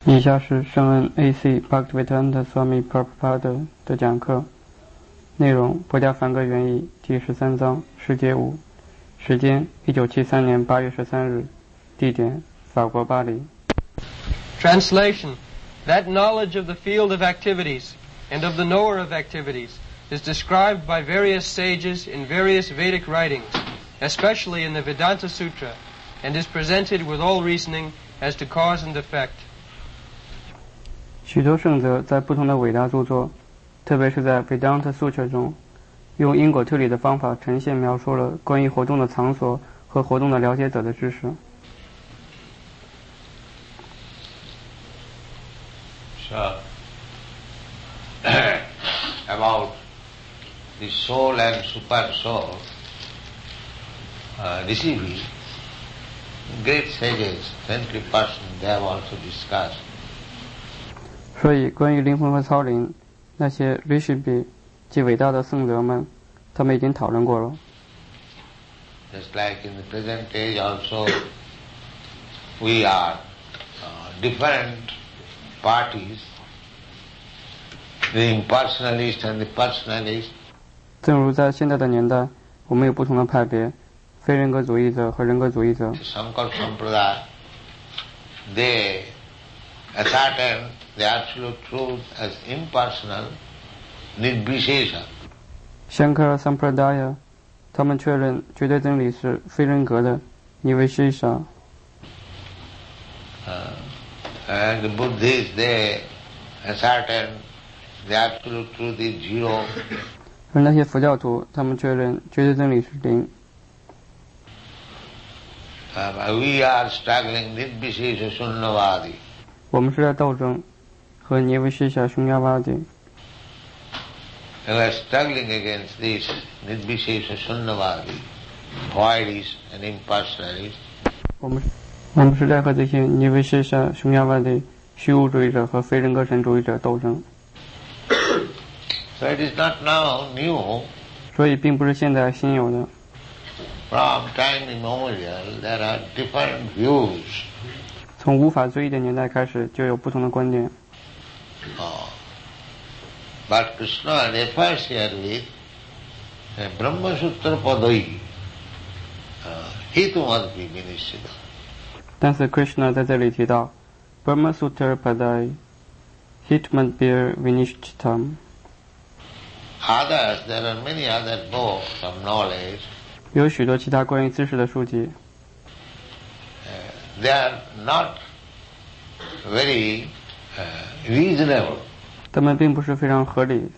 以下是圣恩 A.C. Bhaktivedanta Swami Prabhupada 的讲课，内容博家梵歌原译第13章世界5，时间1973年8月13日，地点法国巴黎。 Translation: That knowledge of the field of activities and of the knower of activities is described by various sages in various Vedic writings, especially in the Vedanta Sutra, and is presented with all reasoning as to cause and effect. 许多圣者在不同的伟大著作，特别是在 Vedanta Sutra 中，用因果推理的方法呈现描述了关于活动的场所和活动的了解者的知识。 So, about the soul and super soul, receiving great sages, saintly persons, they have also discussed. 所以，关于灵魂和超灵，那些 Rishibi 即伟大的圣者们，他们已经讨论过了。 Just like in the present age also, we are different parties, the impersonalist and the personalist. 正如在现在的年代，我们有不同的派别，非人格主义者和人格主义者。 Sankara Sampradaya, they ascertain the absolute truth as impersonal, nirvishesha. Shankara Sampradaya, 他们确认绝对真理是非人格的 nirvishesha. And the Buddhists, they ascertain the absolute truth is zero. 而那些佛教徒，他们确认绝对真理是零。 We are struggling nirvishesha shunyavadi. 我们是在斗争和nirvishesha shunyavadi. We are struggling against this nirvishesha shunyavadi, voidist and impersonalist. 我们是在和这些nirvishesha shunyavadi 虚无主义者和非人格神主义者斗争。 So it is not now new. 所以并不是现在新有的。 From time immemorial, there are different views. 从无法追忆的年代开始，就有不同的观点。 But Krishna refers here with Brahma Sutra Padai, Hitumad-pi Vinishita. 但是 Krishna 在这里提到 Brahma Sutra Padai, Hitumad-pi Vinishtam. Others, there are many other books of knowledge. 有许多其他关于知识的书籍。 They are not very reasonable. 他们并不是非常合理。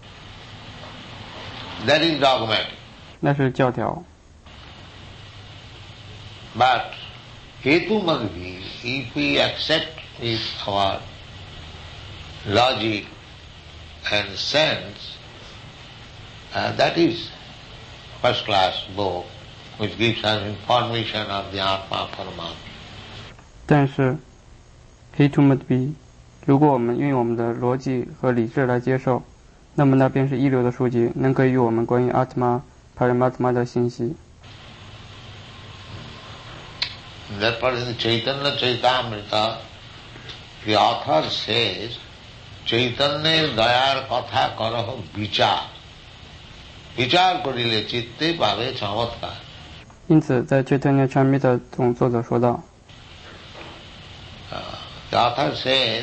That is dogmatic. 那是教条。 But Hetu-madhvi, if we accept with our logic and sense, that is first class book which gives us information of the Atma Paramatma. 但是 Hetu-madhvi 如果我们运用我们的逻辑和理智来接受，那么那便是一流的书籍，能给予我们关于 Atma Paramatma 的信息。 Therefore in Chaitanya Chaitamrita, the author says, Chaitanya dayar katha karaho vichar. Vichar korile chitte bhave chamatkar. 因此在 Chaitanya Charitamrita 中作者说道， The author says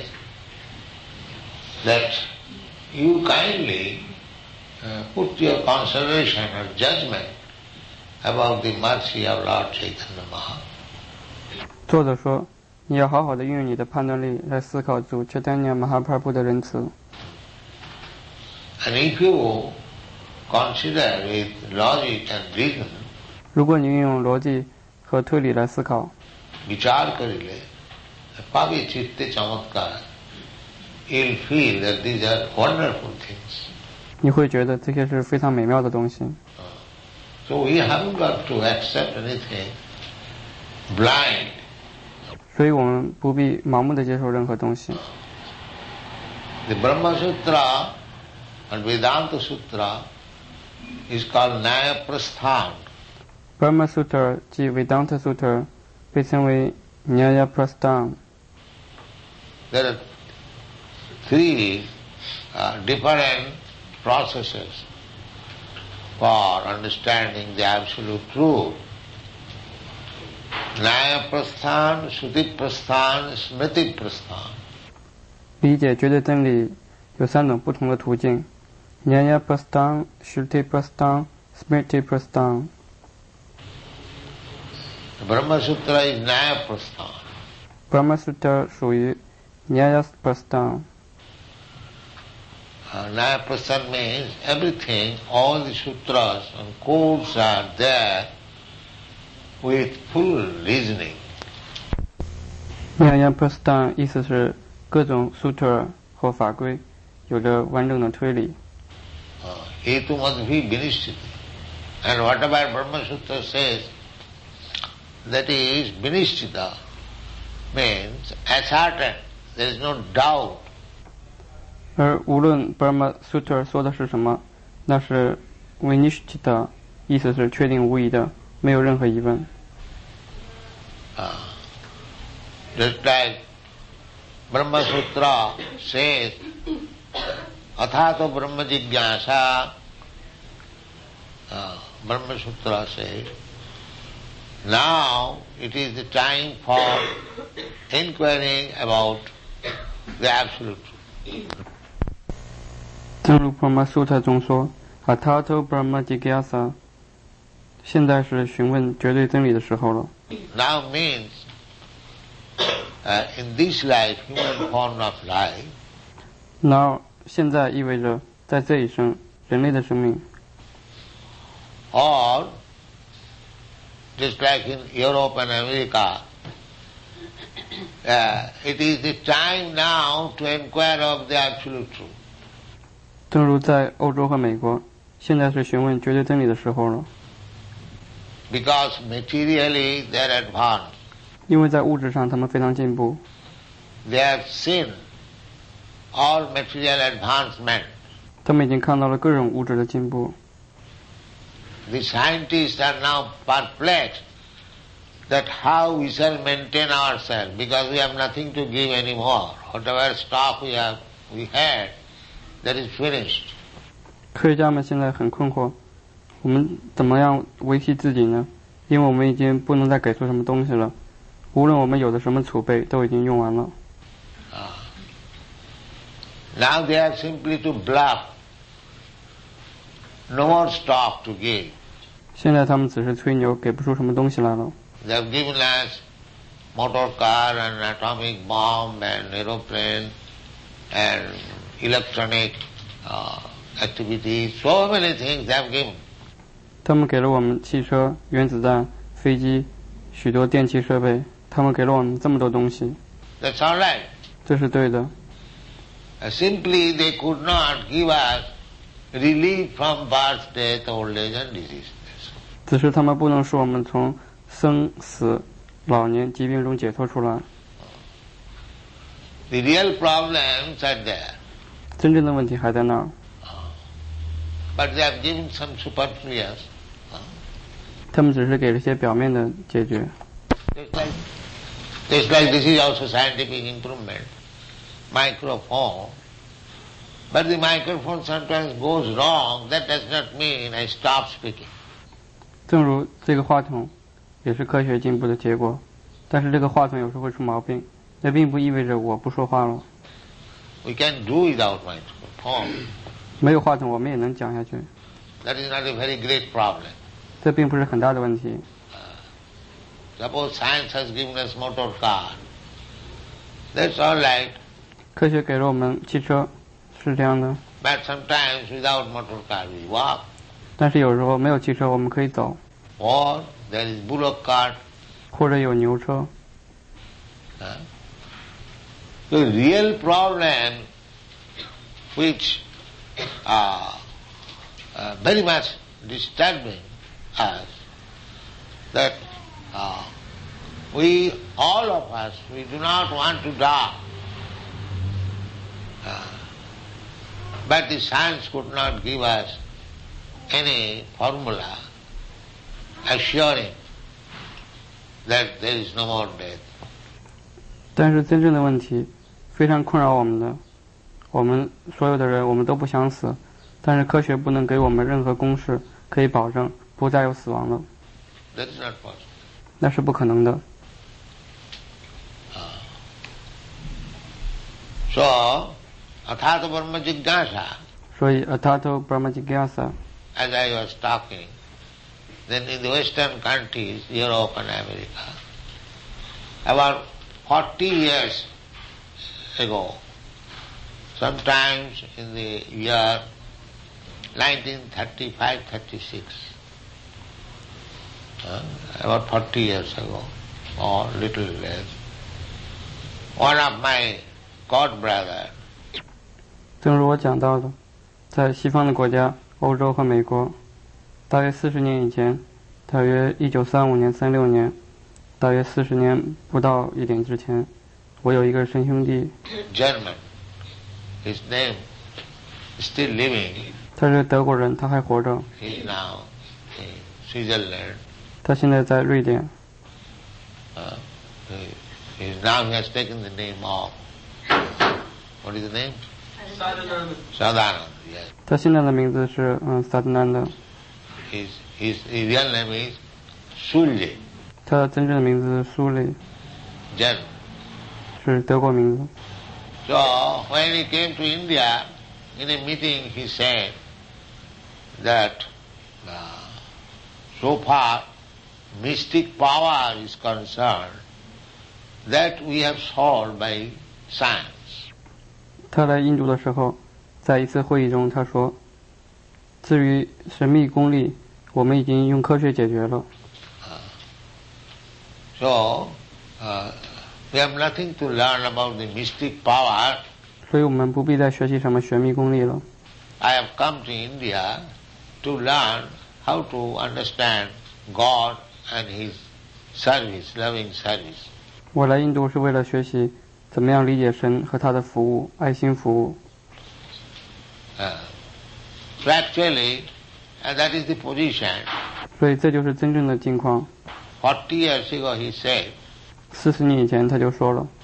that you kindly put your consideration or judgment about the mercy of Lord Chaitanya Mahaprabhu. 作者说，你要好好的运用你的判断力来思考主 Chaitanya Mahaprabhu 的仁慈。 And if you consider with logic and reason, 如果你运用逻辑和推理来思考， vichar karile, pave chitte chamatkar, you'll feel that these are wonderful things. 你会觉得这些是非常美妙的东西。 So we haven't got to accept anything blind. 所以我们不必盲目的接受任何东西。 The Brahma Sutra and Vedanta Sutra is called Nyaya Prasthan. Brahma Sutra 及 Vedanta Sutra 被称为 Nyaya Prasthan。 there are three different processes for understanding the absolute truth. Nyaya prasthan, Shruti prasthan, Smriti prasthan. 理解绝对真理有3种不同的途径 Nyaya Prasthan, Shruti Prasthan, Smriti Prasthan. The Brahma Sutra is Nyaya prasthan. Brahma Sutra 属于 Nyaya Prasthan. Nyaya prasthan means everything, all the sutras and codes are there with full reasoning. Nyaya Prasthan 意思是各种 sutra 或法规有着完整的推理。 Hetu must be Vinishchita. And whatever Brahma Sutra says, that is Vinishchita, means ascertained, there is no doubt. 而无论 Brahma Sutra 说的是什么，那是 Vinishchita， 意思是确定无疑的，没有任何疑问。 Just like Brahma Sutra says, Athato Brahma Jigyasa, Brahma Sutra says, now it is the time for inquiring about the absolute truth. 正如 Brahma Sutra 中说 Atato Brahma Jigyasa 现在是询问绝对真理的时候了。 Now means in this life, human form of life, Now 现在意味着在这一生人类的生命 or just like in Europe and America, it is the time now to inquire of the absolute truth. 正如在欧洲和美国现在是询问绝对真理的时候了。 Because materially they are advanced. 因为在物质上他们非常进步， They have seen all material advancement. 他们已经看到了各种物质的进步。 The scientists are now perplexed that how we shall maintain ourselves, because we have nothing to give anymore. Whatever stock we had, that is finished. 科学家们现在很困惑，我们怎么样维系自己呢？因为我们已经不能再给出什么东西了，无论我们有的什么储备都已经用完了。 Now they are simply to bluff. No more stock to give. 现在他们只是吹牛，给不出什么东西来了。 They have given us motor car and atomic bomb and aeroplane and electronic activities, so many things they have given. 他们给了我们汽车、原子弹、飞机、许多电气设备，他们给了我们这么多东西。 That's all right. 这是对的。 Simply they could not give us relief from birth, death, old age and disease. 只是他们不能使我们从生死、老年、疾病中解脱出来。 The real problems are there. 真正的问题还在那儿。 But they have given some superfluous. 他们只是给了些表面的解决。 Just like this is also scientific improvement. Microphone. But the microphone sometimes goes wrong. That does not mean I stop speaking. 正如这个话筒也是科学进步的结果，但是这个话筒有时会出毛病，那并不意味着我不说话了。 We can do without microphone. 没有话筒我们也能讲下去， That is not a very great problem. 这并不是很大的问题。 Suppose science has given us motor car. That's all right. 科学给了我们汽车，是这样的。 But sometimes without motor car we walk. 但是有时候没有汽车我们可以走， Or there is bullock cart. 或者有牛车。 The real problem which very much disturbing us, that we, all of us, we do not want to die. But the science could not give us any formula assuring that there is no more death. 但是真正的问题非常困扰我们的。我们所有的人，我们都不想死，但是科学不能给我们任何公式可以保证不再有死亡了。 That's not possible. 那是不可能的。 So, Athata Brahma Jigyasa, 所以 Atato Brahma Jigyasa as I was talking, then in the Western countries, Europe and America, about 40 years ago, sometimes in the year 1935-36, about 40 years ago, or little less, one of my god brother, 正如我讲到的，在西方的国家，欧洲和美国，大约40年以前，大约1935年、36年，大约40年不到一点之前，我有一个师兄弟， German, his name is still living, 他是德国人，他还活着， he is now in Switzerland, 他现在在瑞典， now he has taken the name of, what is the name? Sadhananda, yes. 他现在的名字是萨德南的， His real name is Sulje, 他的真正的名字是苏里， German. 是德国名字。 So when he came to India, in a meeting he said that so far mystic power is concerned, that we have solved by science. 他来印度的时候，在一次会议中，他说：“至于神秘功力，我们已经用科学解决了。” So we have nothing to learn about the mystic power. 所以我们不必再学习什么玄秘功力了。 I have come to India to learn how to understand God and His service, loving service. 我来印度是为了学习怎么样理解神和他的服务、爱心服务。 So actually, that is the position. 所以这就是真正的境况。 40 years ago he said, 40年以前他就说了。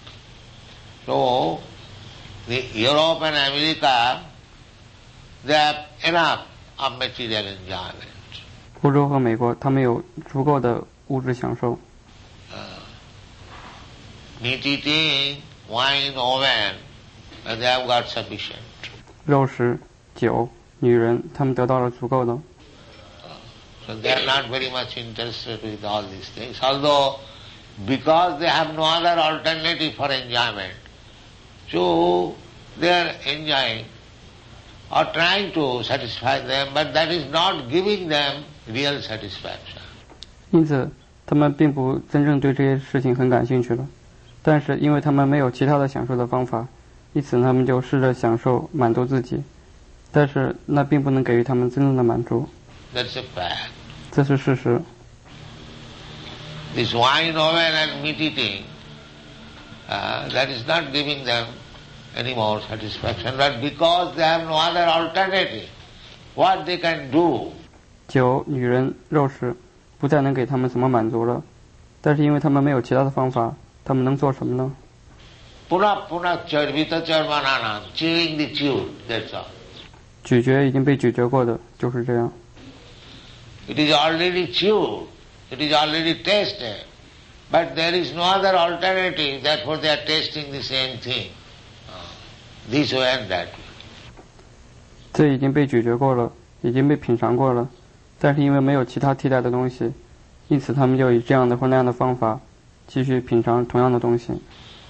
so the Europe and America, they have enough of material enjoyment. 欧洲和美国，他们有足够的物质享受。 Meat eating, wine, oven, they have got sufficient. 肉食、酒、女人，他们得到了足够的。 So they are not very much interested with all these things. Although, because they have no other alternative for enjoyment, so they are enjoying or trying to satisfy them, but that is not giving them real satisfaction. 因此，他们并不真正对这些事情很感兴趣了。但是，因为他们没有其他的享受的方法，因此他们就试着享受满足自己。但是，那并不能给予他们真正的满足。 That's a fact. 这是事实。 This wine, oven and meat eating, that is not giving them any more satisfaction. But because they have no other alternative, what they can do? 酒、女人、肉食，不再能给他们什么满足了。但是因为他们没有其他的方法，他们能做什么呢？ Puna charvita charmanana, chewing the chew, that's all. 咀嚼已经被咀嚼过的，就是这样。 It is already chewed, it is already tasted, but there is no other alternative, therefore they are tasting the same thing, this way and that way. 这已经被咀嚼过了，已经被品尝过了，但是因为没有其他替代的东西，因此他们就以这样的或那样的方法继续品尝同样的东西。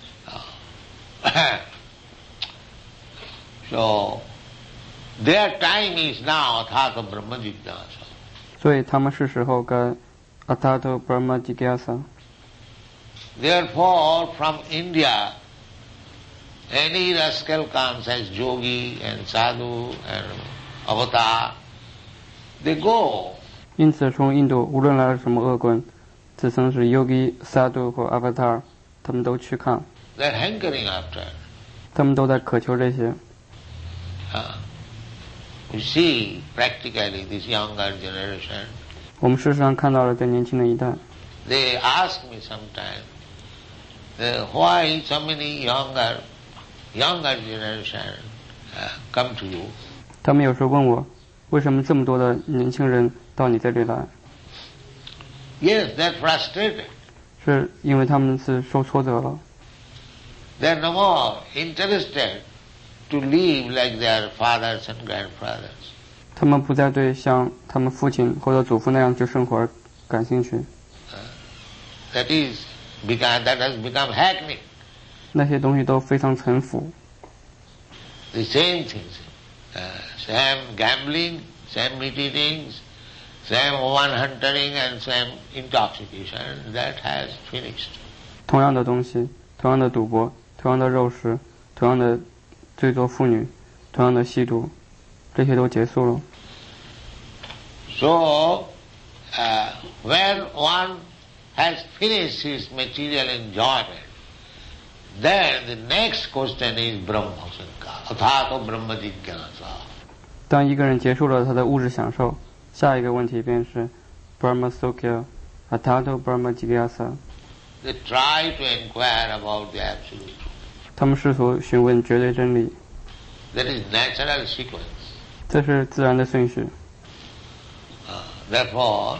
So, their time is now Athata Brahma Jigyasa. 所以他们是时候该 Atato Brahma Jigyasa。 Therefore, from India, any rascal comes as yogi and sadhu and avatar, they go. 因此，从印度无论来了什么恶棍，自称是 Yogi、Sadhu 或 Avatar， 他们都去看。 They are hankering after. 他们都在渴求这些。 We see practically this younger generation. 我们事实上看到了这年轻的一代， They ask me sometimes, why so many younger generation come to you? 他们有时候问我，为什么这么多的年轻人到你这里来？ Yes, they're frustrated. 是因为他们是受挫折了， They're no more interested to live like their fathers and grandfathers. 他们不再对像他们父亲或者祖父那样去生活而感兴趣。 That has become hackneyed. 那些东西都非常陈腐， The same things. Same gambling, same meat eating, same woman hunting and same intoxication. That has finished. 同样的东西，同样的赌博，同样的肉食，同样的追逐妇女，同样的吸毒，这些都结束了。 So, when one has finished his material enjoyment, then the next question is Brahma Sankara, Athato Brahma Jigyasa. 当一个人结束了他的物质享受，下一个问题便是 Brahma Sukya Atato Brahma Jigyasa。 They try to inquire about the absolute truth. 他们试图询问绝对真理， That is natural sequence. 这是自然的顺序。 Therefore,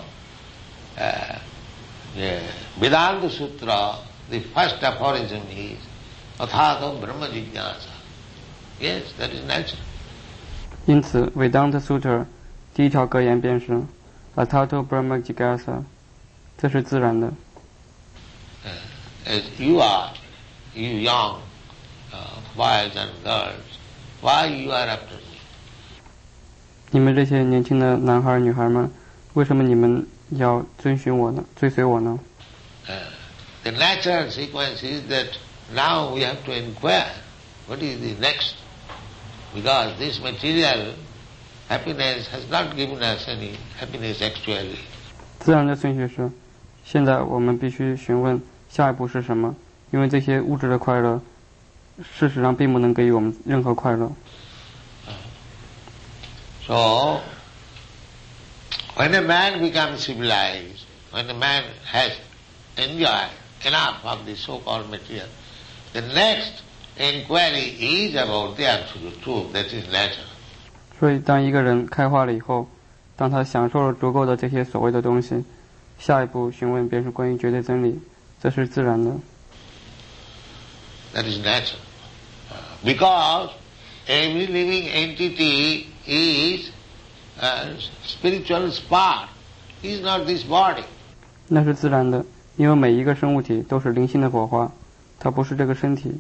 the Vedanta Sutra, the first aphorism is Athato Brahma Jigyasa. Yes, that is natural. 因此 Vedanta Sutra 第一条格言便是 Atato Brahma Jigyasa， 这是自然的。 As you young boys and girls, why you are after me? 你们这些年轻的男孩女孩们，为什么你们要追随我呢？ The natural sequence is that now we have to inquire what is the next, because this material happiness has not given us any happiness actually. 自然的顺序是，现在我们必须询问下一步是什么，因为这些物质的快乐，事实上并不能给予我们任何快乐。 So, when a man becomes civilized, when a man has enjoyed enough of the so-called material, the next inquiry is about the absolute truth, that is natural. 所以，当一个人开化了以后，当他享受了足够的这些所谓的东西，下一步询问便是关于绝对真理，这是自然的。 That is natural. Because every living entity is a spiritual spark, is not this body. 那是自然的，因为每一个生物体都是灵性的火花，它不是这个身体。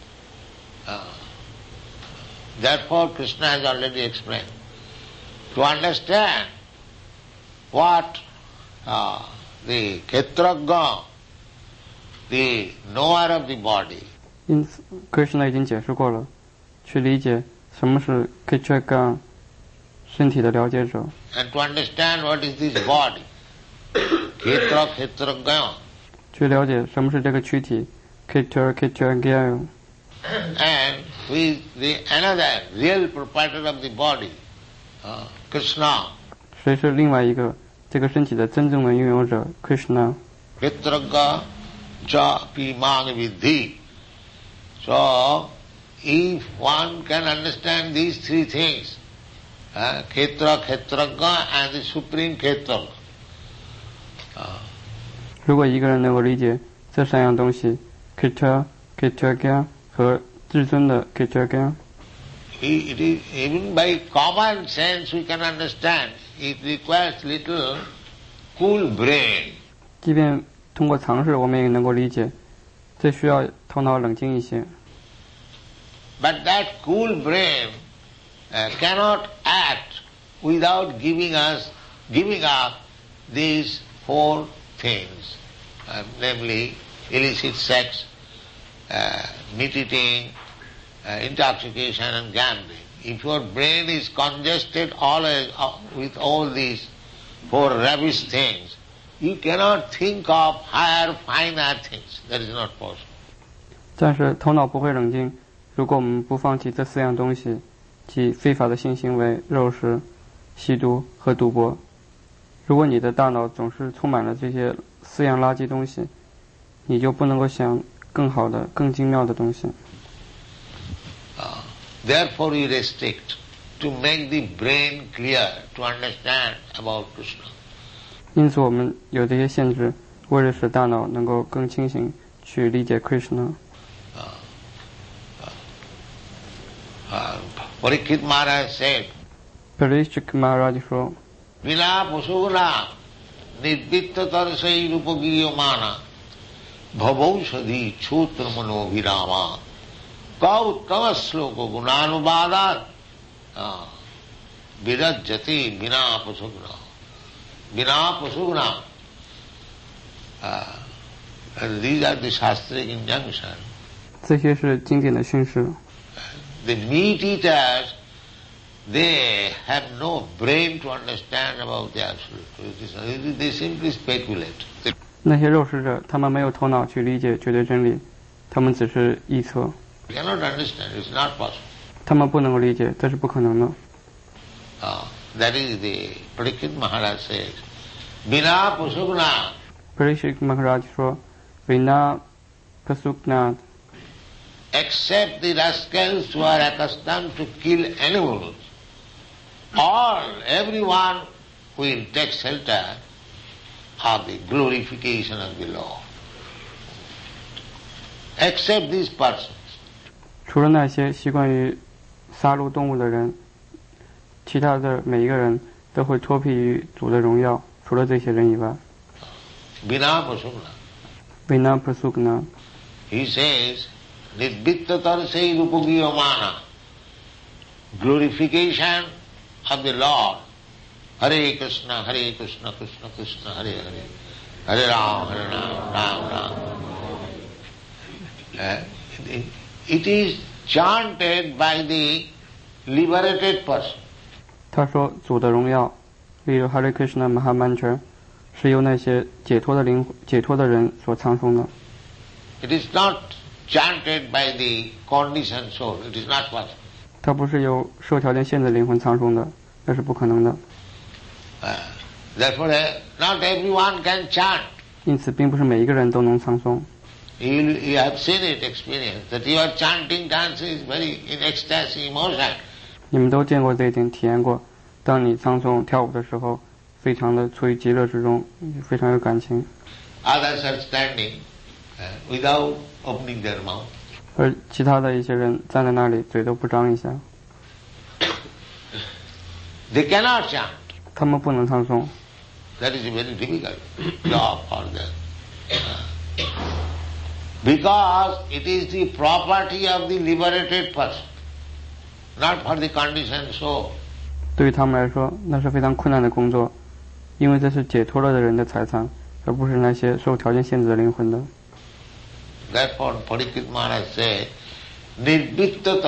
Therefore, Krishna has already explained. To understand what the Kshetrajna, the knower of the body, 因此 ，Krishna 已经解释过了，去理解什么是 Kshetraga 身体的了解者， and to understand what is this body, Kshetrajna, 去了解什么是这个躯体 Kshetraga， and who is the another real proprietor of the body, Krishna. 谁是另外一个这个身体的真正的拥有者 Krishna。 Kshetraga cha pimang vidhi. So, if one can understand these three things, Kshetra, Kshetrajna and the Supreme Kshetra, 如果一个人能够理解这三样东西 Kshetraga 和至尊的 Kshetraga， it is, even by common sense we can understand. It requires little cool brain. 即便通过尝试我们也能够理解，这需要头脑冷静一些。 But that cool brain cannot act without giving up these four things, namely illicit sex, meat eating, intoxication and gambling. If your brain is congested always with all these four rubbish things, you cannot think of higher, finer things. That is not possible. 但是头脑不会冷静，如果我们不放弃这四样东西，即非法的性行为、肉食、吸毒和赌博，如果你的大脑总是充满了这些四样垃圾东西，你就不能够想更好的、更精妙的东西。 Therefore we restrict to make the brain clear to understand about Krishna. 因此我们有这些限制，为了使大脑能够更清醒去理解 Krishna。 Parikshit Maharaj said, Parikshit Maharaj 说 Vina pasugna nirvitta tarsai rupagiyamana bhavaushadhi chotra mano virama kauttama sloka gunanubhadat virajjati vina pasugna. Vina pasugna. And these are the shastric injunctions. 这些是经典的训示。 The meat eaters, they have no brain to understand about the absolute. They simply speculate. 那些肉食者，他们没有头脑去理解绝对真理，他们只是臆测。 They cannot understand. It's not possible. 他们不能够理解，这是不可能的。 That is the Parikshit Maharaj says. Vina pasugna. Parikshit Maharaj 说 Vina pasugna. Except the rascals who are accustomed to kill animals, everyone will take shelter of the glorification of the Lord. Except these persons. 除了那些习惯于杀戮动物的人，其他的每一个人都会脱皮于主的荣耀，除了这些人以外。 Vina pasugna. Vina pasugna. He says, Nirvitta tarsai rupagiyamana. Glorification of the Lord. Hare Krishna, Krishna Krishna, Hare Hare. Hare Ram, Ram Ram. It is chanted by the liberated person. 他说主的荣耀，例如 Hare Krishna Mahamantra， 是由那些解脱的人所唱诵的。 It is not chanted by the conditioned soul. It is not possible. 它不是由受条件限制灵魂唱诵的，那是不可能的。 Therefore, not everyone can chant. 因此，并不是每一个人都能唱诵。 You have seen it, experienced that you are chanting, dancing is very in ecstasy, emotion. 你们都见过这一点，体验过。当你唱诵跳舞的时候，非常的处于极乐之中，非常有感情。 Others are standing without opening their mouth. 而其他的一些人站在那里，嘴都不张一下。 They cannot chant. 他们不能唱诵。 That is a very difficult job for them. Because it is the property of the liberated person, not for the conditioned soul. 对于他们来说，那是非常困难的工作，因为这是解脱了的人的财产，而不是那些受条件限制的灵魂的。 Therefore, Parikshit Maharaj said, Nirvitta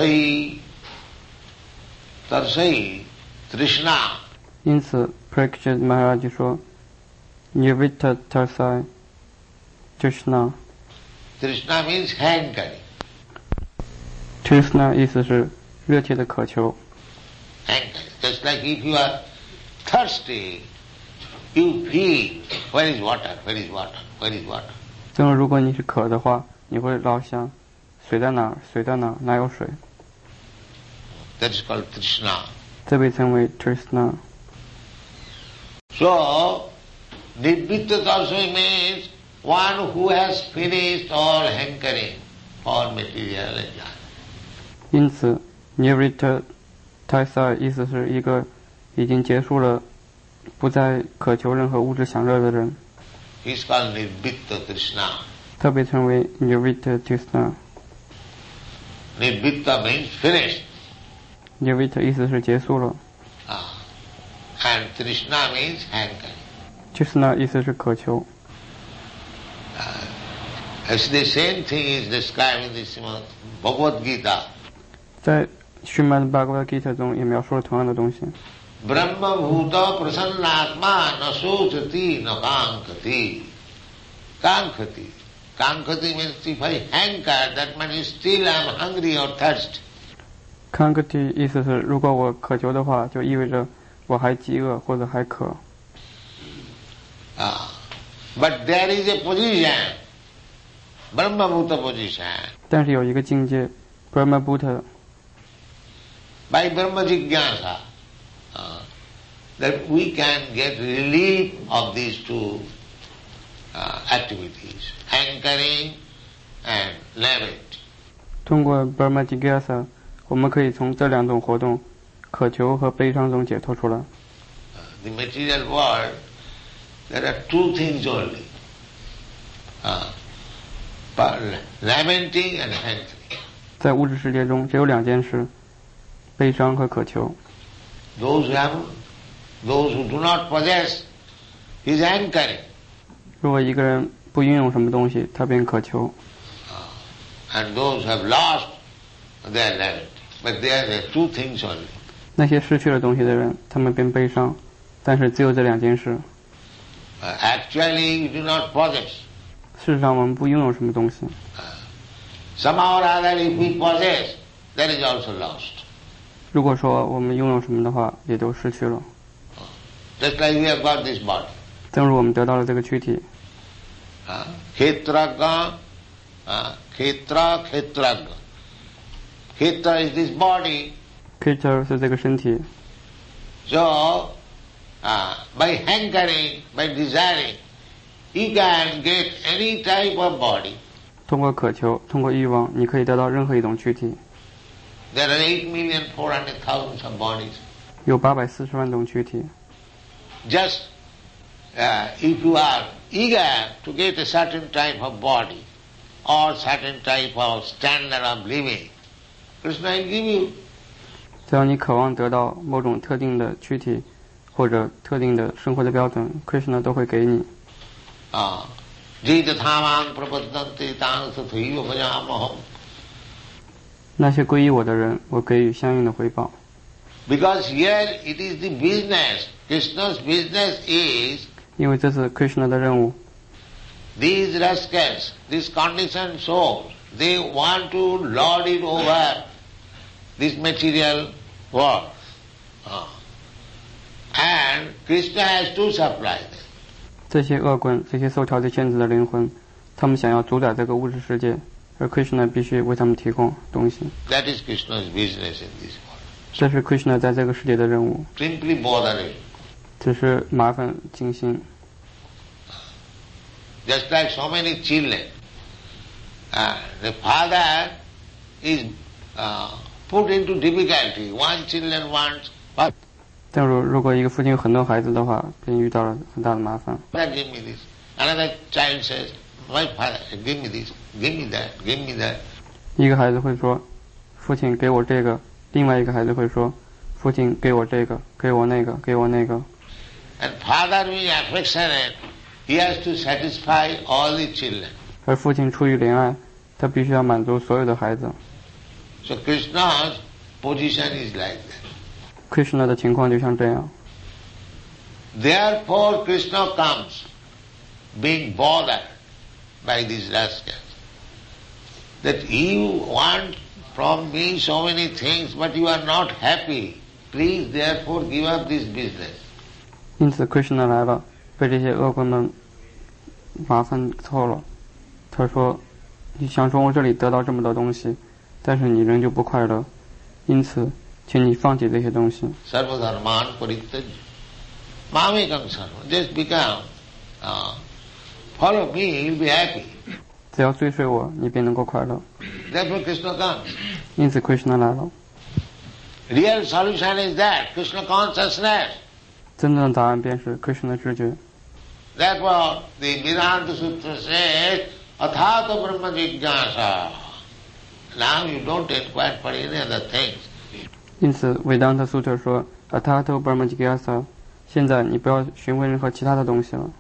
tarsai trishna. 因此 Parikshit Maharaj 说 Nirvitta tarsai trishna. Trishna means hankering. Trishna 意思是热切的渴求。 Hankering. Just like if you are thirsty, you feel, where is water, where is water, where is water. 正如如果你是渴的话，你会老想水在哪儿，水在哪儿，哪有水。 That is called Trishna. 这被称为 Trishna。 So, Nirvitta tarsai means one who has finished all hankering for material enjoyment. 因此 Nirvitta tarsai 意思是一个已经结束了不再渴求任何物质享乐的人。 He is called Nirvitta Trishna. 他被称为 Nirvitta Trishna。 Nirvitta means finished. Nirvitta 意思是结束了。 And Trishna means hankering. Trishna 意思是渴求。 As the same thing is described in the Srimad Bhagavad Gita. 在Srimad Bhagavad Gita 中也描述了同样的东西。 Brahma bhuta prasannatma na sochati na kankati. Kankati. Kankati means if I hanker, that means still I am hungry or thirst. Kankati 意思是如果我渴求的话，就意味着我还饥饿或者还渴。 But there is a position Brahma-bhuta position. 但是有一个境界 Brahma-bhuta By Brahma Jigyasa, that we can get relief of these two activities, anchoring and lament. 通过 Brahma Jigyasa 我们可以从这两种活动渴求和悲伤中解脱出来。 The material world, there are two things only, lamenting and hankering. 在物质世界中只有两件事，悲伤和渴求。 Those who do not possess is hankering. 如果一个人不拥有什么东西，他便渴求。 And those who have lost, they are lamenting. But there are two things only. 那些失去了东西的人，他们便悲伤，但是只有这两件事。 Actually, you do not possess. 事实上，我们不拥有什么东西。 Somehow or other, if we possess, that is also lost. 如果说我们拥有什么的话，也都失去了。 Just like we have got this body. 正如我们得到了这个躯体。 Khetraga, Khetraga. Khetra is this body. Khetra 是这个身体。 So, by hankering, by desiring, you can get any type of body. 通过渴求，通过欲望，你可以得到任何一种躯体。 There are 8,400,000 of bodies. 有840万种躯体。 Just if you are eager to get a certain type of body or certain type of standard of living, Krishna will give you. 只要你渴望得到某种特定的躯体或者特定的生活的标准 ，Krishna 都会给你。 那些皈依我的人，我给予相应的回报。 Because here it is the business. Krishna's business is 因为这是 Krishna 的任务。 these rascals, these conditioned souls, they want to lord it over this material world. And Krishna has to supply them. 这些恶棍，这些受条件限制的灵魂，他们想要主宰这个物质世界，而 Krishna 必须为他们提供东西。 That is Krishna's business in this world. 这是 Krishna 在这个世界的任务。 Simply bothering. 只是麻烦精心。 Just like so many children. The father is put into difficulty. One children wants, but 正如果一个父亲有很多孩子的话，便遇到了很大的麻烦。 father give me this. Another child says, my father, give me this, give me that, give me that. 一个孩子会说，父亲给我这个；另外一个孩子会说，父亲给我这个，给我那个，给我那个。 And father being affectionate, he has to satisfy all the children. 而父亲出于怜爱，他必须要满足所有的孩子。 So Krishna's position is like that. Krishna 的情况就像这样。 Therefore Krishna comes, being bothered by these rascals. That you want from me so many things, but you are not happy. Please therefore give up this business. 因此 Krishna 来了，被这些恶棍们麻烦透了。他说：“你想从我这里得到这么多东西，但是你仍旧不快乐，因此，请你放弃这些东西。” Sarvadharman parityajya. Mamekam sarva. Just become, follow me, you'll be happy. 只要追随我，你便能够快乐。 Therefore Krishna comes. 因此 Krishna 来了。 Real solution is that, Krishna consciousness. 真正的答案便是 Krishna 的知觉。 Therefore the Vedanta Sutra says, Athata Brahma Jigyasa. Now you don't inquire for any other things. 因此，Vedanta Sutra 说 ，Atato Brahma Jigyasa。现在你不要询问任何其他的东西了。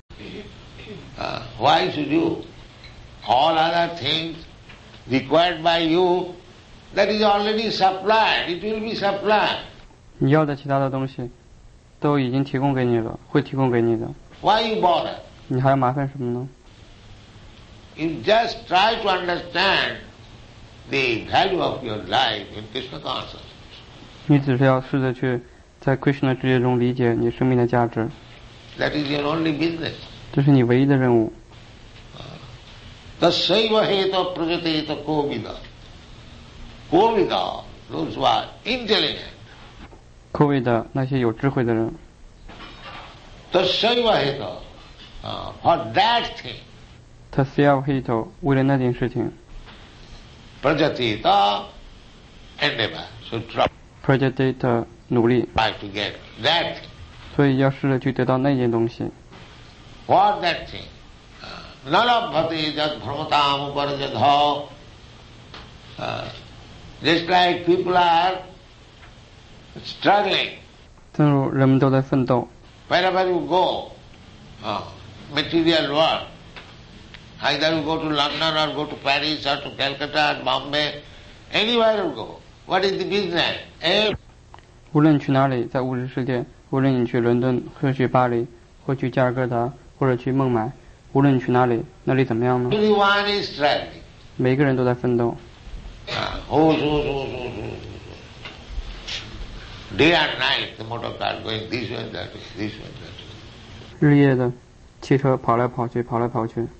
Why should you? All other things required by you, that is already supplied. It will be supplied. 你要的其他的东西，都已经提供给你了，会提供给你的。 Why you bother? 你还要麻烦什么呢？ You just try to understand the value of your life in Krishna consciousness. 你只是要试着去在 Krishna 知觉中理解你生命的价值。 That is your only business. 这是你唯一的任务。 Tasaiva heta prajateta kovida. Kovida, those who are intelligent. 科位的那些有智慧的人， Tasaiva heta, for that thing. 他 self hate 为了那件事情 Prajateta endeavor. So ，project 努力， try to get that thing. 所以要试着去得到那件东西。 What that thing? Nalabhati jat bhramatam uparjadha. Just like people are struggling. 正如人们都在奋斗， Wherever you go, material world, either you go to London or go to Paris or to Calcutta or Bombay, anywhere you go, what is the business? 无论去哪里，在物质世界，无论你去伦敦，或去巴黎，或去加尔各答，或者去孟买，无论你去哪里，那里怎么样呢？ Everyone is struggling. 每个人都在奋斗， Day and night, the motor car going this way, that way, this way, that way. 日夜的汽车跑来跑去，跑来跑去。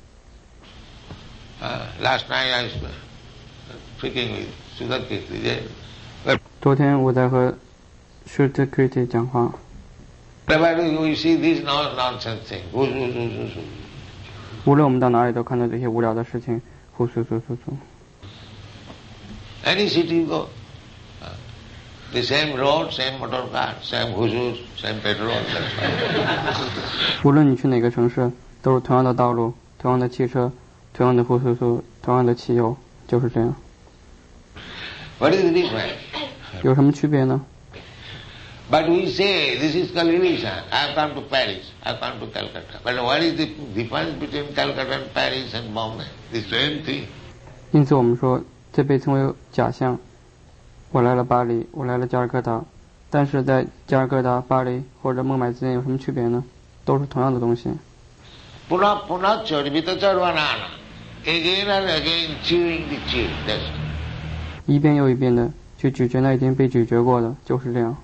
Last night I was speaking with Sudhakirti. 昨天我在和 Sudhakirti 讲话， Wherever you see this nonsense thing, 无论我们到哪里都看到这些无聊的事情，呼噜噜噜噜。 Any city you go, the same road, same motor car, same huzus, same petrol. 无论你去哪个城市，都是同样的道路，同样的汽车，同样的呼噜噜，同样的汽油，就是这样。 What is the difference? 有什么区别呢？ But we say this is called illusion. I have come to Paris, I have come to Calcutta. But what is the difference between Calcutta and Paris and Bombay? The same thing. 因此我们说，这被称为假象。我来了巴黎，我来了加尔各答，但是在加尔各答、巴黎或者孟买之间有什么区别呢？都是同样的东西。 Puna charvita charvanana. Again and again chewing the chew. That's all. 一遍又一遍的去咀嚼那已经被咀嚼过的，就是这样。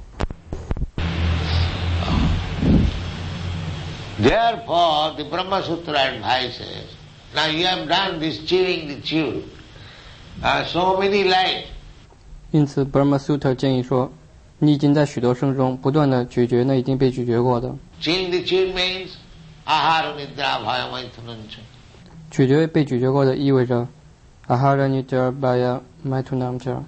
Therefore, the Brahma Sutra advises, now you have done this chewing the chew, so many lives. 因此 Brahma Sutta 建议说，你已经在许多生中不断的咀嚼那已经被咀嚼过的。 Chewing the chew means ahara nidra bhaya maithunancha. 咀嚼被咀嚼过的意味着 ahara nidra bhaya maithunancha。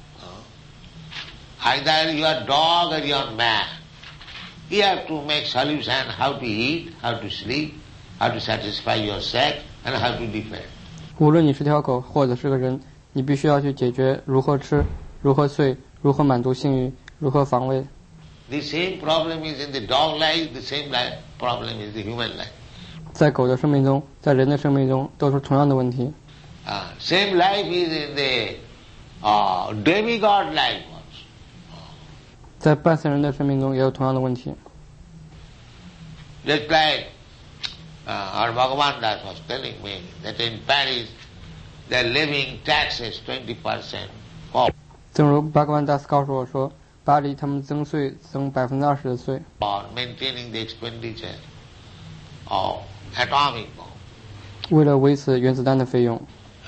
Either you are dog or you are man. You have to make solution how to eat, how to sleep, how to satisfy your sex, and how to defend. 无论你是条狗或者是个人，你必须要去解决如何吃、如何睡、如何满足性欲、如何防卫。 The same problem is in the dog life, the same problem is the human life. 在狗的生命中，在人的生命中都是同样的问题。 Same life is in the demigod life also. 在半神人的生命中也有同样的问题。 Just like our Bhagavan Das was telling me that in Paris they are levying taxes 20%. 正如巴格万达斯告诉我说，巴黎他们增税增20%的税， For maintaining the expenditure of atomic bomb. 为了维持原子弹的费用。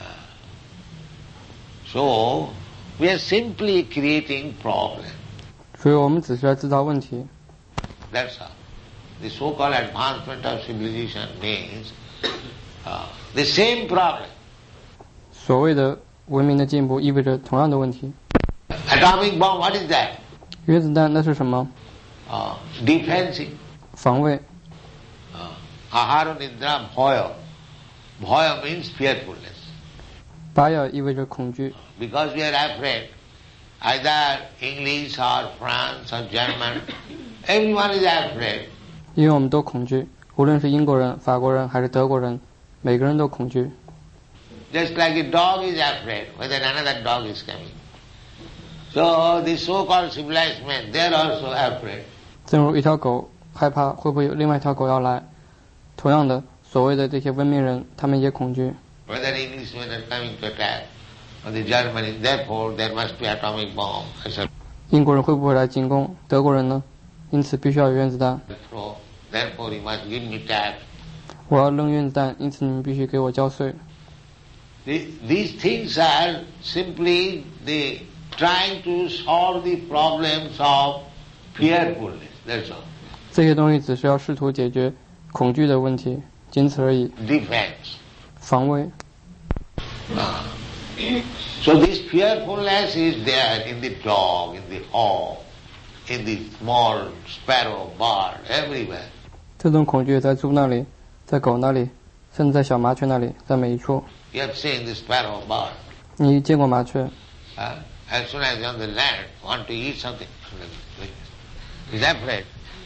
So we are simply creating problems. 所以我们只是在制造问题。 That's all. The so-called advancement of civilization means the same problem. 所谓的文明的进步意味着同样的问题。 Atomic bomb, what is that? 原子弹那是什么？ Defensive. 防卫。 Ahara nidra bhaya. Bhaya means fearfulness. 巴雅意味着恐惧， Because we are afraid. Either English or France or German, everyone is afraid. 因为我们都恐惧，无论是英国人、法国人还是德国人，每个人都恐惧。 Just like a dog is afraid whether another dog is coming. So the so-called civilized men, they are also afraid. 正如一条狗害怕会不会有另外一条狗要来，同样的，所谓的这些文明人，他们也恐惧。 Whether Englishmen are coming to attack or the Germans, therefore there must be atomic bomb. 英国人会不会来进攻德国人呢？因此必须要有原子弹。 Therefore you must give me tax. 我要扔原子弹，因此你们必须给我交税。 These things are simply the trying to solve the problems of fearfulness. That's all. 这些东西只是要试图解决恐惧的问题，仅此而已。 Defense. 防卫。 So this fearfulness is there in the dog, in the hawk, in the small sparrow, bird, everywhere. 这种恐惧在猪那里，在狗那里，甚至在小麻雀那里，在每一处。 You have seen the sparrow bird. 你见过麻雀？ As soon as on the land want to eat something, he's afraid.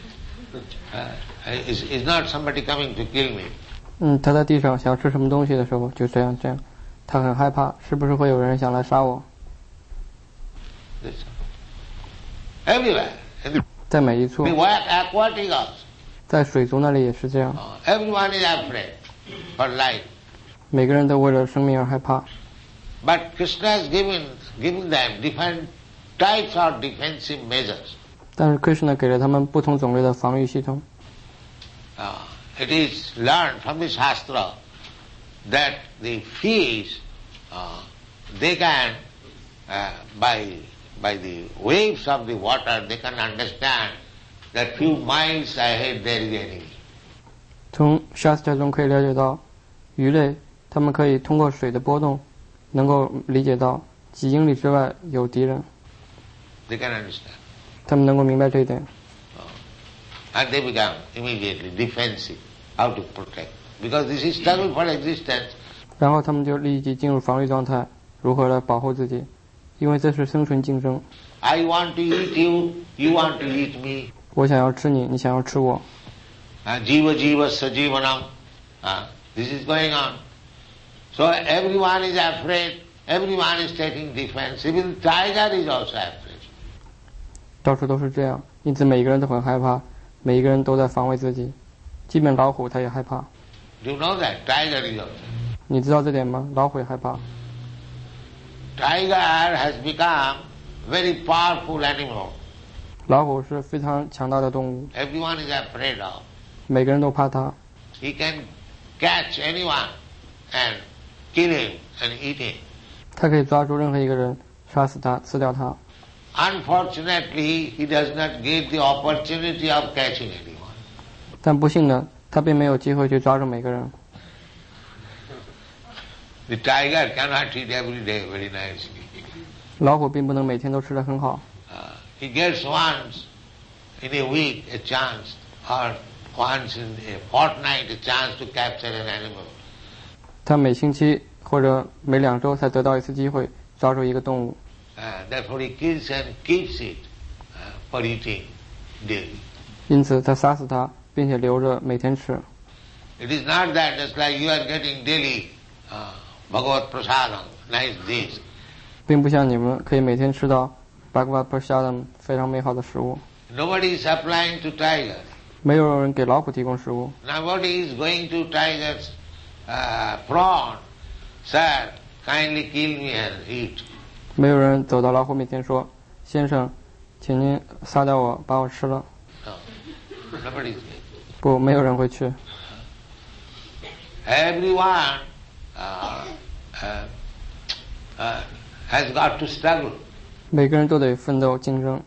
Is not somebody coming to kill me. 他在地上想吃什么东西的时候，就这样，他很害怕，是不是会有人想来杀我？ Everywhere. 在每一处。 The aquatic also. 在水族那里也是这样。 Everyone is afraid for life. 每个人都为了生命而害怕。 But Krishna has given them different types of defensive measures. 但是 Krishna 给了他们不同种类的防御系统。 It is learned from the Shastra that the fish, they can, by the waves of the water, they can understand that few miles ahead there is enemy. 从 Shastra 中可以了解到，鱼类它们可以通过水的波动，能够理解到几英里之外有敌人。 They can understand. 他们能够明白这一点。 And they become immediately defensive, how to protect. Because this is struggle for existence. 然后他们就立即进入防御状态，如何来保护自己？因为这是生存竞争。 I want to eat you, you want to eat me. 我想要吃你，你想要吃我。 Jiva jiva sajivanam. This is going on. So everyone is afraid, everyone is taking defense. Even the tiger is also afraid. 到处都是这样，因此每一个人都很害怕，每一个人都在防卫自己。即便老虎，它也害怕。 Do you know that? Tiger is also. 你知道这点吗？老虎也害怕。 Tiger has become very powerful animal. 老虎是非常强大的动物。 Everyone is afraid of. 每个人都怕它。 He can catch anyone and kill him and eat him. 它可以抓住任何一个人，杀死他，吃掉他。 Unfortunately, he does not get the opportunity of catching anyone. 但不幸的，他并没有机会去抓住每个人。 The tiger cannot eat every day very nicely. 老虎并不能每天都吃得很好。 He gets once in a week a chance, or once in a fortnight a chance to capture an animal. 他每星期或者每2周才得到一次机会抓住一个动物。 Therefore he kills and keeps it for eating daily. 因此他杀死它，并且留着每天吃。 It is not that just like you are getting daily Bhagavad Prasadam, nice dish. 并不像你们可以每天吃到 Bhagavad Prasadam 非常美好的食物。 Nobody is supplying to tiger. 没有人给老虎提供食物。 Nobody is going to tiger's prawn. Sir, kindly kill me and eat. 没有人走到老虎面前说：“先生，请您杀掉我，把我吃了。” No, nobody is going. 不，没有人会去。 Everyone has got to struggle. 每个人都得奋斗竞争。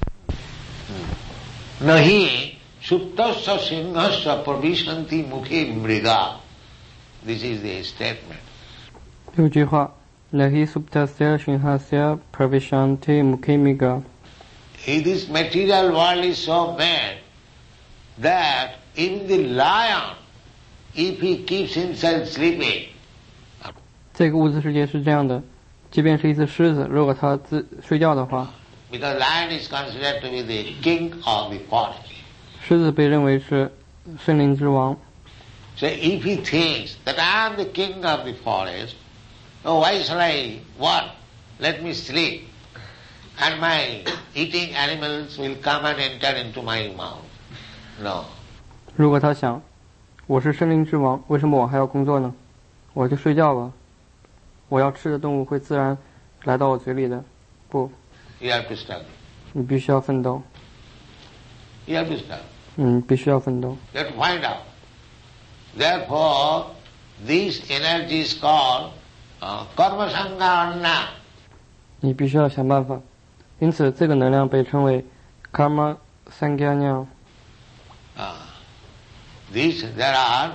Nahi suptasya singhasya pravishanti mukhe mriga. This is the statement. 有句话 Nahi suptasya singhasya pravishanti mukhe mriga. This material world is so bad that even the lion, if he keeps himself sleeping, 这个物质世界是这样的，即便是一只狮子，如果它睡觉的话， because lion is considered to be the king of the forest. 狮子被认为是森林之王。 So if he thinks that I am the king of the forest, oh, why shall I what? Let me sleep. And my eating animals will come and enter into my mouth. No. 如果他想，我是森林之王，为什么我还要工作呢？我就睡觉吧。我要吃的动物会自然来到我嘴里的。不， You have to struggle. 你必须要奋斗。 You have to struggle. 必须要奋斗。 You have to find out. Therefore, this energy is called karma sangha anna. 你必须要想办法。因此，这个能量被称为 karma sanganya。 There are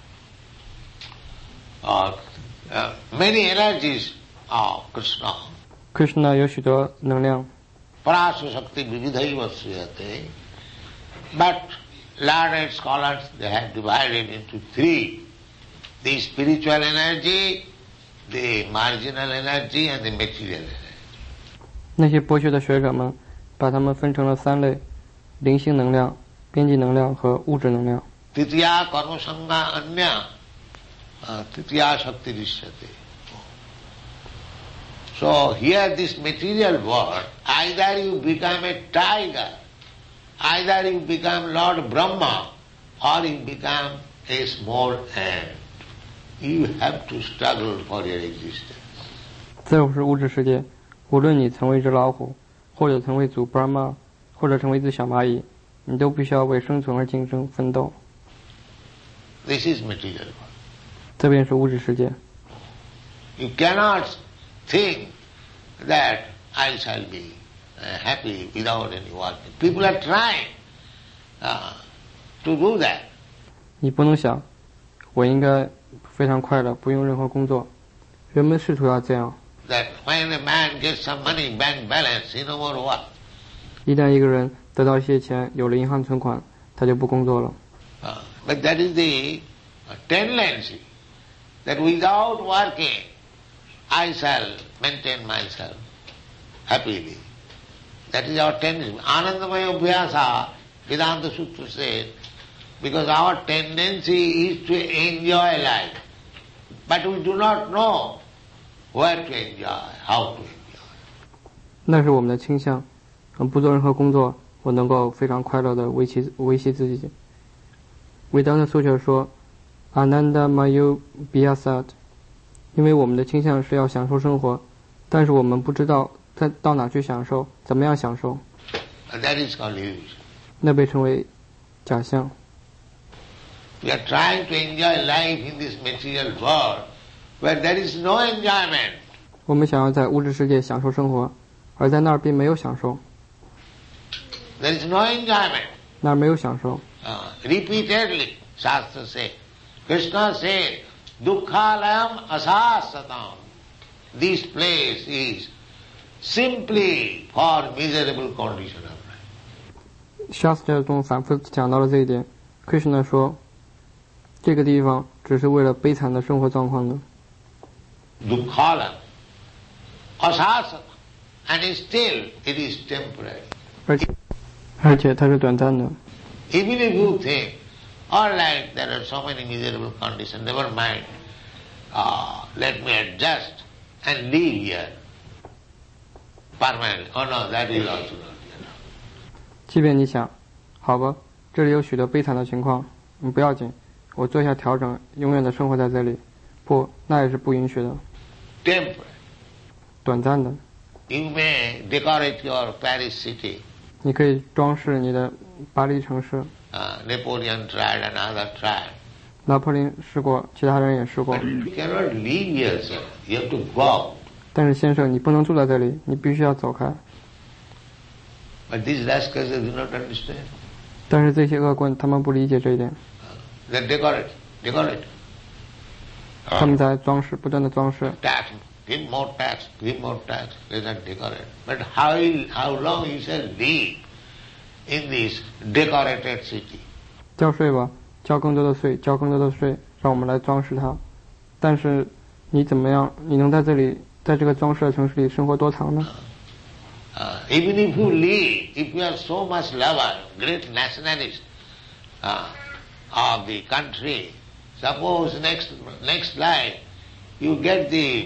many energies of Krishna. Krishna 有许多能量。 Parasya Shakti vividhaiva sriyate. But learned scholars, they have divided into three: the spiritual energy, the marginal energy, and the material energy. 那些博学的学者们把它们分成了三类：灵性能量、边际能量和物质能量。 Titiya karma sangha anya, titiya shakti rishyate. So here this material world, either you become a tiger, either you become Lord Brahma, or you become a small ant. You have to struggle for your existence. 这就是物质世界，无论你成为一只老虎，或者成为主 Brahma， 或者成为一只小蚂蚁，你都必须要为生存而竞争奋斗。 This is material world. 这便是物质世界。 You cannot think that I shall be happy without any work. People are trying to do that. 你不能想，我应该非常快乐，不用任何工作。人们试图要这样。 That when a man gets some money, bank balance, he no more work. 一旦一个人得到一些钱，有了银行存款，他就不工作了。 But that is the tendency that without working, I shall maintain myself happily. That is our tendency. Anandamaya Abhyasa, Vedanta Sutra says, because our tendency is to enjoy life. But we do not know where to enjoy, how to enjoy. 那是我们的倾向，不做任何工作，我能够非常快乐地维系自己。维当的苏哲说 Anandamaya Abhyasa， 因为我们的倾向是要享受生活，但是我们不知道到哪去享受，怎么样享受。 That is called illusion. 那被称为假象。 We are trying to enjoy life in this material world, where there is no enjoyment. 我们想要在物质世界享受生活，而在那儿并没有享受。 There is no enjoyment. 那儿没有享受。 Repeatedly, Shastra says, Krishna said, Dukkhalayam asasatam. This place is simply for miserable condition of life. Shastra 中反复讲到了这一点。Krishna 说，这个地方只是为了悲惨的生活状况的。 Dukkhalayam asasatam. And still it is temporary. 而且它是短暂的。 Even if you think, all right, there are so many miserable conditions, never mind, let me adjust and live here permanently. Oh no, that is also not enough. 即便你想，好吧，这里有许多悲惨的情况，不要紧，我做一下调整，永远的生活在这里。不，那也是不允许的。 Temporary. 短暂的。 You may decorate your Paris city. 你可以装饰你的巴黎城市。 Napoleon tried and others tried. 拿破仑试过，其他人也试过。 But you cannot live here, sir. You have to go. 但是先生，你不能住在这里，你必须要走开。 But these rascals they do not understand. 但是这些恶棍他们不理解这一点。 They decorate. 他们在装饰，不断的装饰。 Tax, give more tax. Let them decorate. But how long you shall live in this decorated city? 交税吧，交更多的税，让我们来装饰它。但是你怎么样？你能在这里，在这个装饰的城市里生活多长呢？ Even if you live, if you are so much lover, great nationalist of the country, suppose next life you get the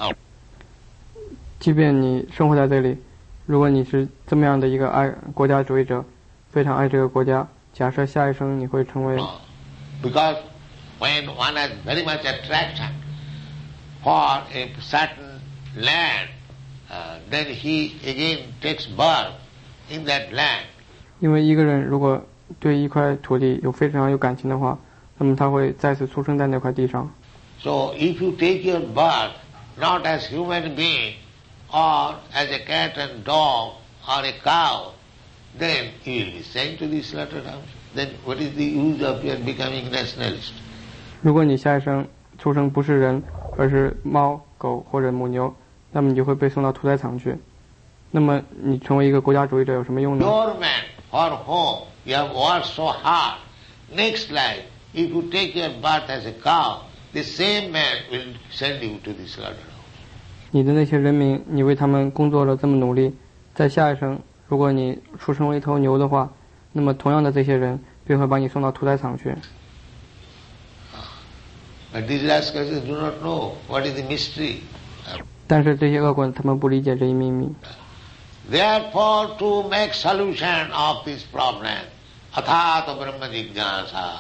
即便你生活在这里，如果你是这么样的一个爱国家主义者，非常爱这个国家，假设下一生你会成为 because when one has very much attraction for a certain land, then he again takes birth in that land. 因为一个人如果对一块土地非常有感情的话，那么他会再次出生在那块地上。 So if you take your birth not as human being or as a cat and dog or a cow, then you will be sent to the slaughterhouse. Then what is the use of your becoming nationalist? 如果你下一生出生不是人，而是猫、狗或者母牛，那么你就会被送到屠宰场去。那么你成为一个国家主义者有什么用呢？ Your man for whom you have worked so hard, next life, if you take your birth as a cow, the same man will send you to the slaughterhouse. 你的那些人民，你为他们工作了这么努力，在下一生，如果你出生为一头牛的话，那么同样的这些人便会把你送到屠宰场去。 But these rascals do not know what is the mystery. 但是这些恶棍他们不理解这一秘密。 Therefore, to make solution of this problem, athata brahma jignasa.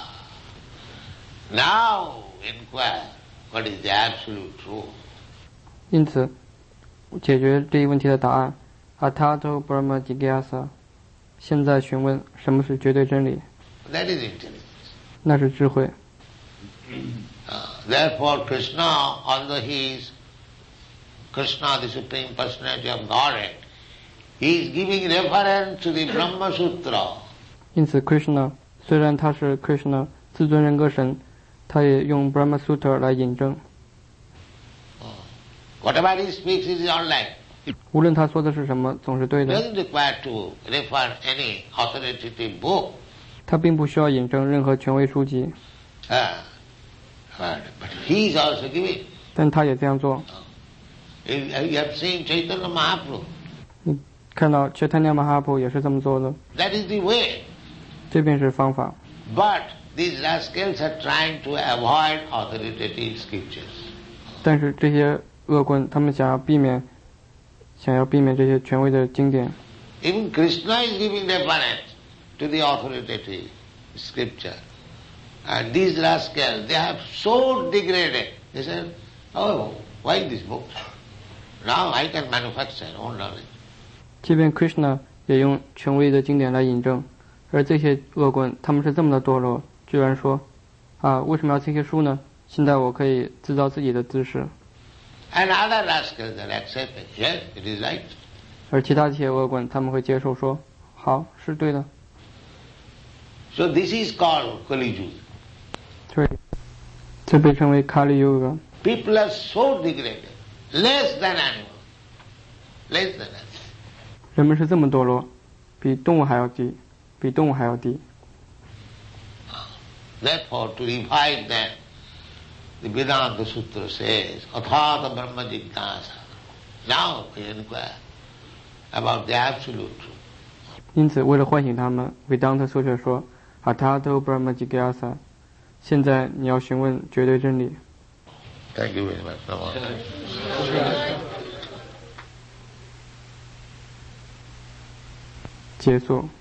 Now inquire what is the absolute truth. 因此，解决这一问题的答案 ，Atato Brahma Jigyasa。现在询问什么是绝对真理？ That is intelligence. 那是智慧。 Therefore, Krishna, although he is Krishna, the Supreme Personality of Godhead, he is giving reference to the Brahma Sutra. 因此 ，Krishna 虽然他是 Krishna 自尊人格神，他也用 Brahma Sutra 来引证。 Whatever he speaks is all right. 无论他说的是什么，总是对 He 的。 doesn't require to refer any authoritative book. 他并不需要引证任何权威书籍， But he is also giving. 但他也这样做。 You have seen Chaitanya Mahaprabhu. 你看到 Chaitanya Mahaprabhu 也是这么做的， That is the way. 这便是方法。 But these rascals are trying to avoid authoritative scriptures. 但是这些恶棍他们想要避免这些权威的经典。 Even Krishna is giving reference to the authoritative scripture. And these rascals, they have so degraded. They said, oh, why this book? Now I can manufacture own knowledge. 即便 Krishna 也用权威的经典来引证，而这些恶棍他们是这么的堕落，居然说，为什么要这些书呢？现在我可以制造自己的知识。 And other rascals are accepting. Yes, it is right. 而其他这些恶棍他们会接受说，好，是对的。 So this is called Kali Yuga. 所以，这被称为 Kali Yuga。 People are so degraded, less than animals, less than animals. 人们是这么堕落，比动物还要低，比动物还要低。 Therefore, to revive them, the Vedanta Sutra says, Athata Brahma Jignasa. Now we inquire about the absolute truth. 因此，为了唤醒他们，Vedanta Sutra说 ，Atato Brahma Jigyasa。现在你要询问绝对真理。 Thank you very much. Namaste. 结束。